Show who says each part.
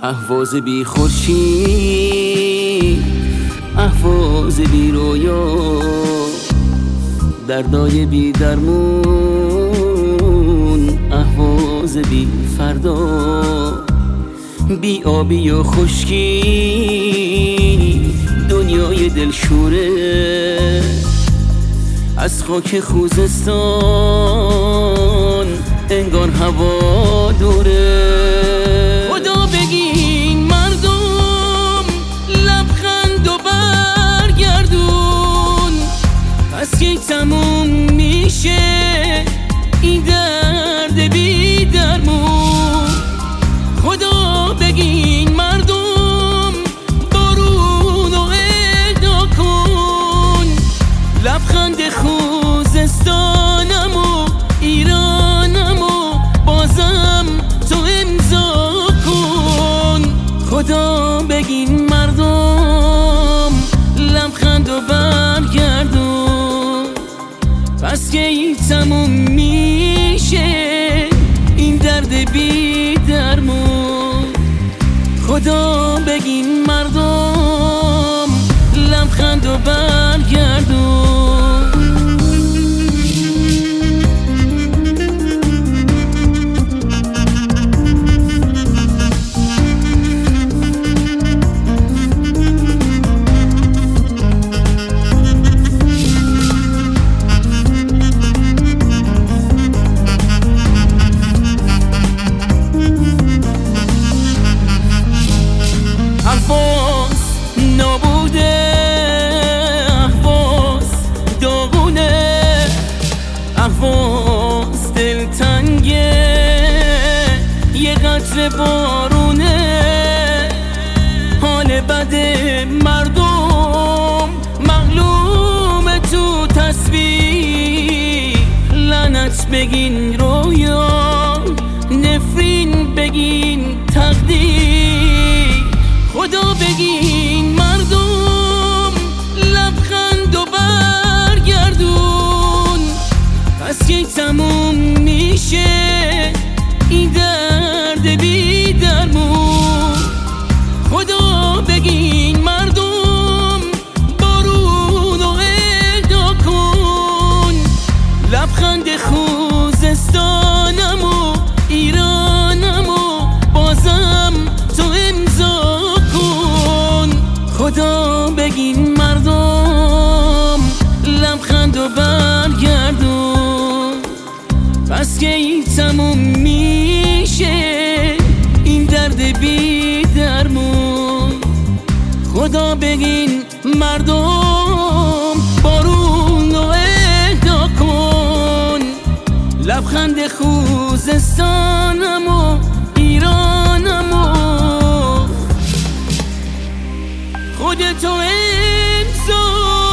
Speaker 1: اهواز بی خورشید، اهواز بی رویا، دردای بی درمون، اهواز بی فردا، بی آبی و خشکی، دنیای دلشوره از خاک خوزستان، انگار هوا دوره. خدا بگین مردم لبخند و برگردون، پس کی تموم میشه این درد بی درمون. خدا بگین مردم بارون و اهدا کن، لبخند خوزستانم و ایرانم و بازم تو امضا کن. خدا بگین مردم لبخند و برگردون، پس کی تموم میشه این درد بی درمون. خدا بگین مردم لبخند و برگردون. اهواز نابوده، اهواز داغونه، اهواز دلتنگه، یه قطره بارونه. حال بد مردم معلومه تو تسبیح، لعنت بگین رویا، نفرین بگین تقدیر. خدا بگین مردم لبخند و برگردون، پس کی تموم میشه این درد بی درمون. خدا بگین مردم بارون و اهدا کن، لبخند خوزستانم و ایرانم و بازم تو امضا کن. خدا بگین مردم لبخند و برگردون، پس کی تموم میشه این درد بی درمون. خدا بگین مردم بارون و اهدا کن، لبخند خوزستانم و ایرانم و خودتو امضا